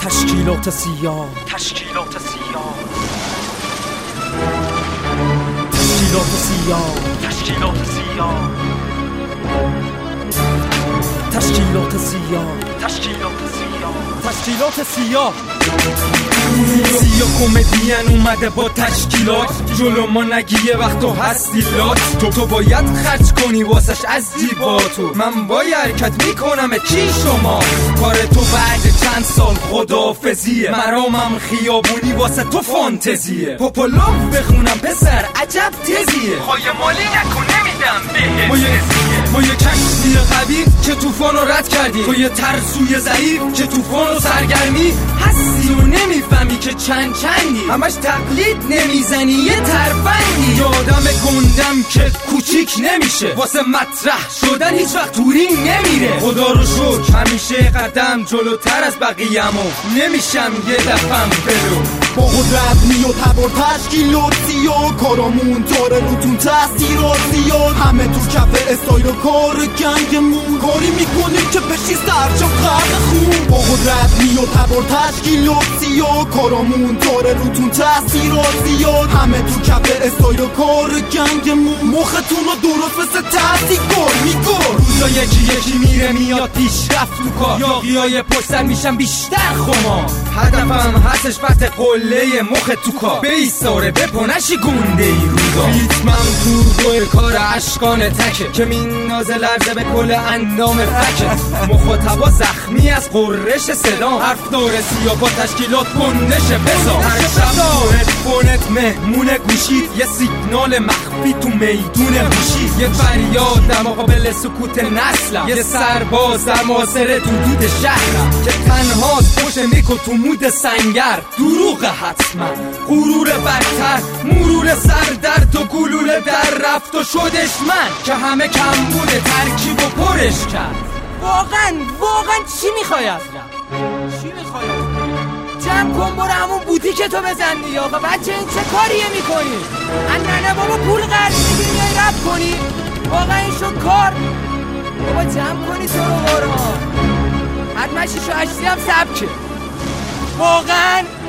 تشکیلات سیاه تشکیلات سیاه تشکیلات سیاه تشکیلات سیاه تشکیلات سیاه تشکیلات سیاه تشکیلات سیاه سیا کمدین اومده با تشکیلات جلو ما نگی یه وقت تو هستی لات تو باید خرج کنی واسش از جیباتو من با حرکت میکنم کی شما کار تو بعد چند سال خداحافظیه مرامم خیابونی واسه تو فانتزیه پاپولوف بخونم پسر عجب تزیه خواهی مالی نکن نمیدم ما یه کشتی قوی که طوفان رو رد کردی تو یه ترسوی ضعیف که طوفان و سرگرمی هستی و نمیفهمی که چندی همش تقلید نمیزنی یه ترفندی یه آدم گندم که کوچیک نمیشه واسه مطرح شدن هیچ وقت توری نمیره خدا رو شکر همیشه قدم جلوتر از بقیه‌مو نمیشم یه دفعم بلو با قدرت میاد تبار تشکیلات سیاه کارامون داره روتون تاثیرات زیاد همه تو کف استایل و کار گنگمون کاری میکنیم که بشی سرجا غرق خون با قدرت میاد تبار تشکیلات سیاه کارامون داره روتون تاثیرات زیاد همه تو کف استایل و کار گنگمون مختون رو درست مثل تحصیلگار میگار روزا یکی میره میاد پیشرفت تو کار یاقیای پشت سر میشن بیشتر خما هدفم هستش وقت قله مخ تو کار بیساره بپنشی گنده ای روزا ریتمم تو کار عشقان تکه که نازه لرزه به کل اندام فکه مخاطبا زخمی از قررش صدا حرف داره سیاه با تشکیلات گندش بزا هر شب هدفونت مهمون گوشید یه سیگنال مخفی تو میدون گوشید یه فریاد در مقابل سکوت نسلم یه سرباز در محاصره حدود شهرم که تنهاست پشت میکو تو مود سنگر دروغ حتما غرور برتر مرور سردرد و گلوله در رفت و شدش من که همه کم بوده ترکیب و پرش کرد واقعا چی میخوای از چی میخوای جمع کن برو همون بوتیک تو بزن دیگه آقا بچه این چه کاریه میکنی نه بابا پول قرض میگیری میای رپ کنی واقعا این شد کار بابا جمع کنی تو رو قرآن حتما 6 و 8 هم سبکه واقعا